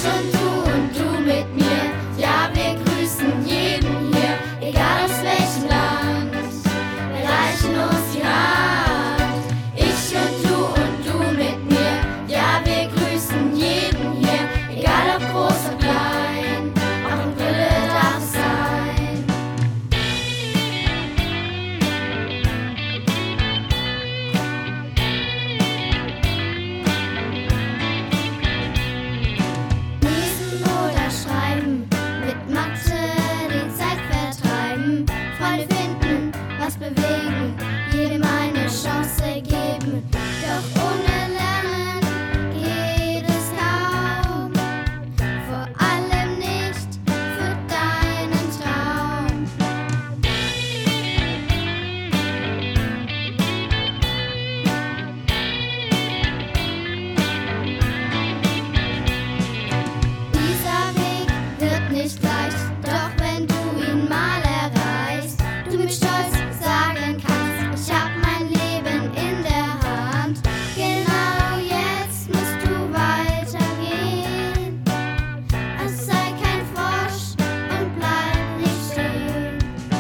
und du mit mir, ja, wir grüßen jeden hier, egal aus welchem Land. Wir reichen uns die Hand. Ich und du mit mir, ja, wir grüßen jeden hier, egal ob groß oder klein, auch in Brille darf es sein. Lesen oder schreiben, mit Mathe die Zeit vertreiben, Freunde finden, was bewegen, jedem eine Chance geben. Doch ohne Lernen geht es kaum, vor allem nicht für deinen Traum. Dieser Weg wird nicht leicht, doch wenn du ihn mal erreichst, du mit Stolz sagen kannst, ich hab mein Leben in der Hand. Genau jetzt musst du weitergehen, also sei kein Frosch und bleib nicht stehen.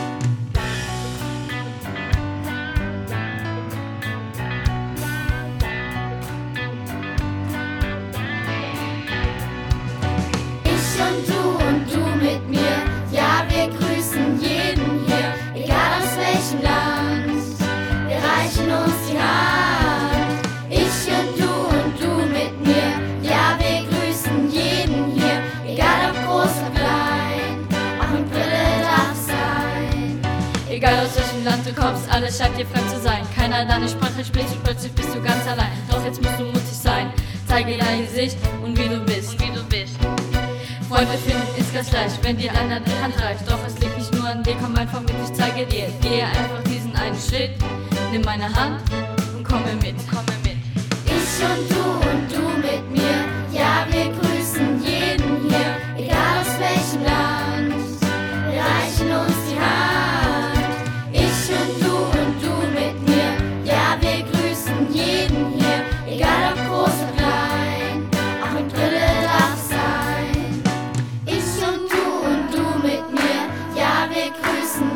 Ich und du mit mir, ja, wir grüßen jeden hier, egal aus welchem Land. Wir reichen uns die Hand. Ich und du mit mir, ja, wir grüßen jeden hier, egal ob groß oder klein, auch mit Brille darf es sein. Egal aus welchem Land du kommst, alles scheint dir fremd zu sein. Keiner deine Sprache spricht und plötzlich bist du ganz allein. Doch jetzt musst du mutig sein, zeige dein Gesicht und wie du bist. Freunde finden ist ganz leicht, wenn dir einer die Hand reicht. Doch es liegt nicht nur an dir, komm einfach mit, ich zeige dir. Gehe einfach diesen einen Schritt, nimm meine Hand und komme mit. Ich und du mit mir, ja, wir grüßen jeden hier, egal aus welchem Land. Wir reichen uns die Hand. Ich und du mit mir, ja, wir grüßen jeden hier, egal ob groß oder klein, auch mit Brille darf es sein. Ich und du mit mir, ja, wir grüßen